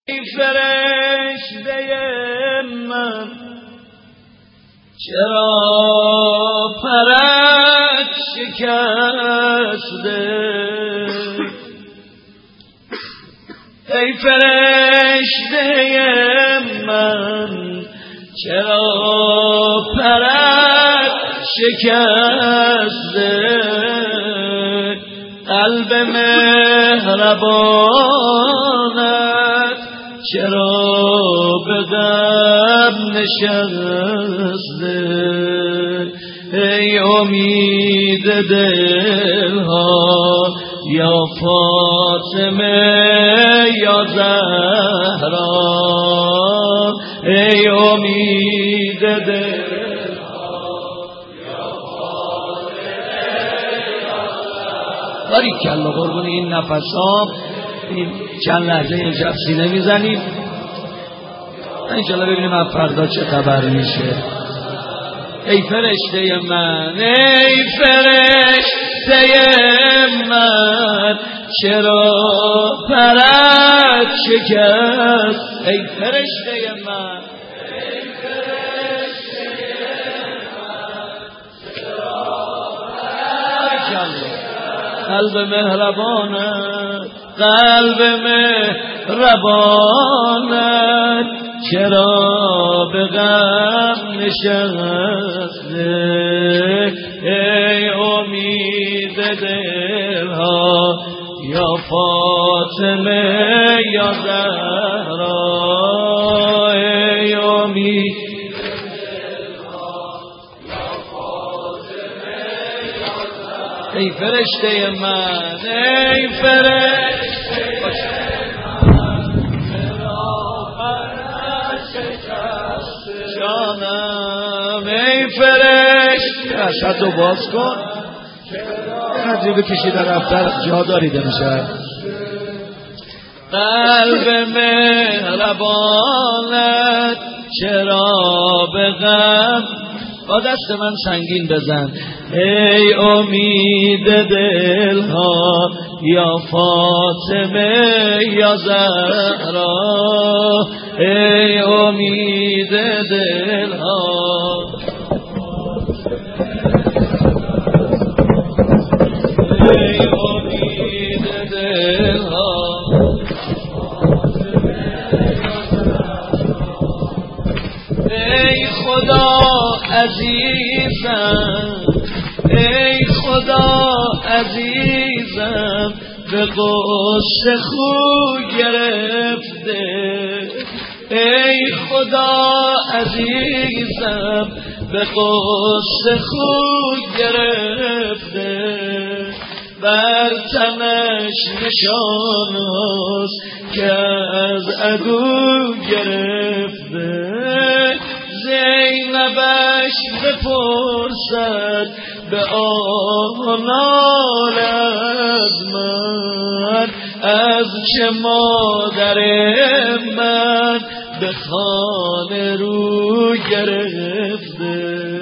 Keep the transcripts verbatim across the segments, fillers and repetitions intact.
ای فرشته من چرا پرت شکسته؟ ای فرشته من چرا پرت شکسته؟ قلب مهربانت چرا به غم نشسته؟ ای امید دلها یا فاطمه یا زهرا، ای امید دلها یا فاطمه یا زهرا. باریکلا قربون این نفسام، این چند لحظه اینجا سینه میزنیم انشالله ببینیم از فردا چه خبر میشه. ای فرشته من، ای فرشته من چرا پرت شکست؟ ای فرشته من، ای فرشته من چرا پرت شکست؟ قلب مهربانت، قلب مهربانت چرا به غم نشسته؟ ای امید دلها یا فاطمه یا زهرا، ای امید دلها یا فاطمه یا زهرا. ای فرشته من، ای فرشته جانم، ای فرشته اشهدو باز کن قدری بکشی در افتر جا داریده میشه. قلب مهربانت چرا به غم، با دست من سنگین بزن. ای امید دلها یا فاطمه یا زهرا، ای امید دلها، ای امید دلها. ای خدا عزیزم، ای خدا عزیزم به غصه خو گرفته. ای خدا عزیزم به غصه خو گرفته. بر تنش نشان هاست که از عدو گرفته. زینبش بپرسد به آنال از من، از چه مادر من به خانه رو گرفته.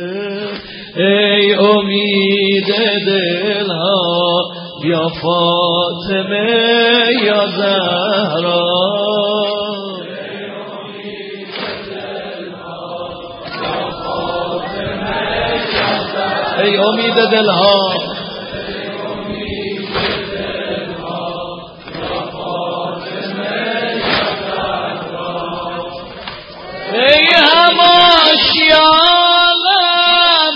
ای امید دلها یا فاطمه یا زهرا، ای امید دلها، ای هماشیانم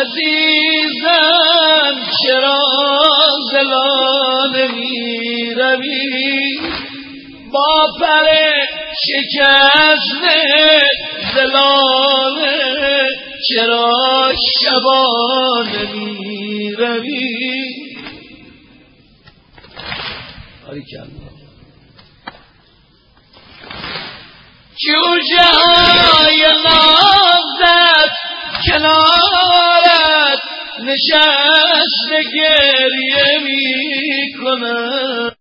عزیزم چرا زلانه می روی؟ با پر شکسته زلانه چرا شبانه می روی؟ جوجه های نازت کنارت نشسته گریه می کنند.